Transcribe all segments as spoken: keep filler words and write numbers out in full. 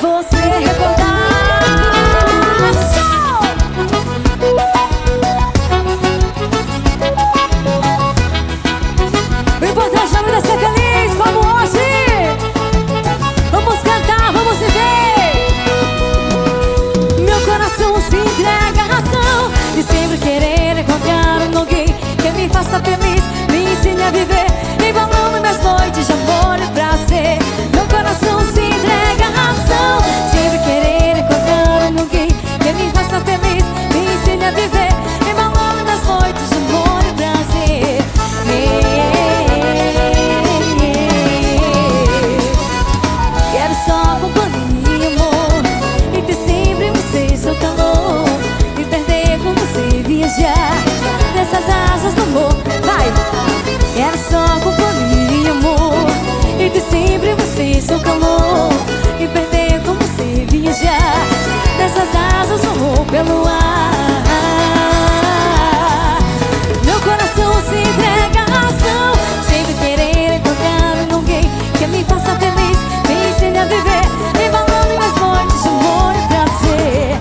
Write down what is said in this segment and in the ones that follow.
você recordar. Show! O importante é vida ser feliz como hoje. Vamos cantar, vamos viver. Meu coração se entrega à razão de sempre querer encontrar um alguém que me faça feliz, me ensine a viver, embalando minhas noites de amor e prazer. Meu coração se entrega à razão, sempre querer encontrar um alguém que me faça feliz, me ensine a viver, embalando minhas noites de amor e prazer. Quero só companhia, amor, e ter sempre você, seu calor, me perder com você, viajar nessas asas do amor. Vai! Quero só companhia, amor, e ter sempre você, seu calor, me perder com você, viajar nessas asas do amor pelo ar. Meu coração se entrega à razão, sempre querer encontrar um alguém que me faça feliz, me ensine a viver, embalando minhas noites de amor e prazer.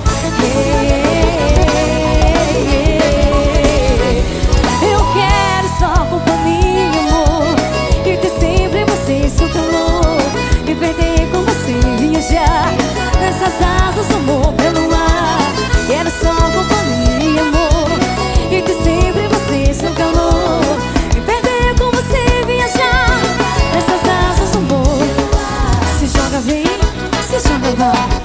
Eu quero só companhia, amor, e ter sempre você, seu calor, me perder com você, viajar nessas asas do amor pelo ar. Quero só companhia, amor, e ter sempre você, seu calor, me perder com você, viajar nessas asas do amor. Se joga, vem, se joga, vai.